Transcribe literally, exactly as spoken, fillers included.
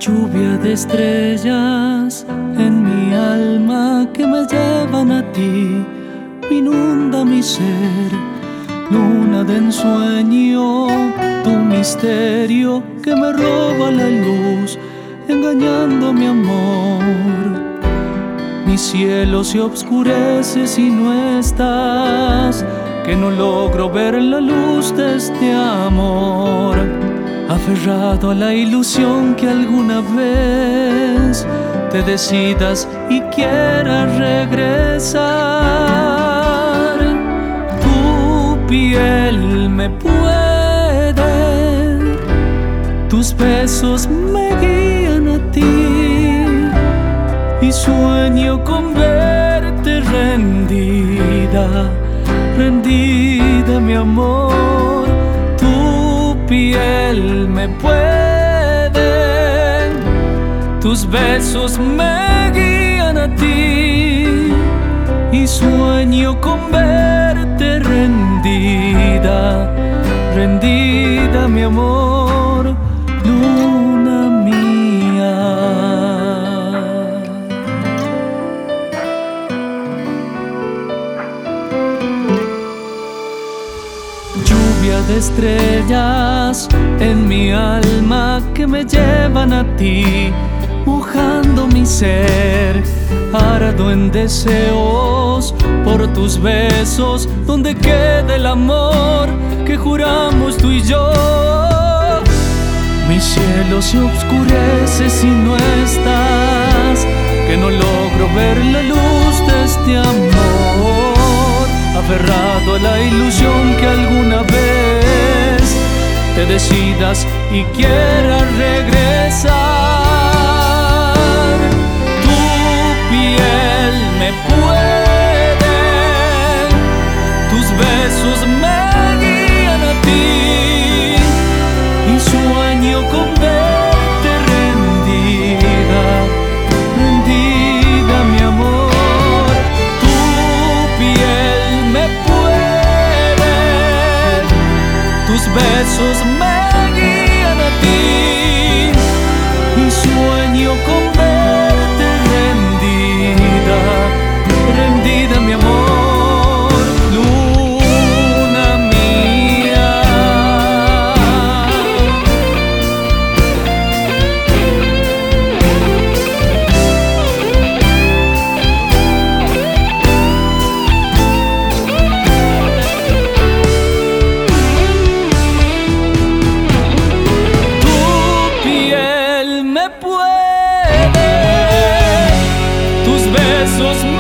Lluvia de estrellas en mi alma que me llevan a ti, inunda mi ser. Luna de ensueño, tu misterio que me roba la luz, engañando mi amor. Mi cielo se obscurece si no estás, que no logro ver la luz de este amor. Aferrado a la ilusión que alguna vez te decidas y quieras regresar. Tu piel me puede, tus besos me guían a ti, y sueño con verte rendida, rendida mi amor. Tu piel me puede, tus besos me guían a ti, y sueño con verte rendida, rendida mi amor, luna mía. Lluvia de estrellas en mi alma que me llevan a ti, mojando mi ser, ardo en deseos por tus besos, donde queda el amor que juramos tú y yo. Mi cielo se oscurece si no estás, que no logro ver la luz de este amor. Aferrado a la ilusión que alguna vez te decidas y quieras regresar. Tu piel me puede, tus besos me guían a ti, y sueño con verte rendida, rendida mi amor. Tu piel me puede, tus besos me guían a ti, y sueño con verte rendida, rendida mi amor, luna mía. Tu piel me puede, tus besos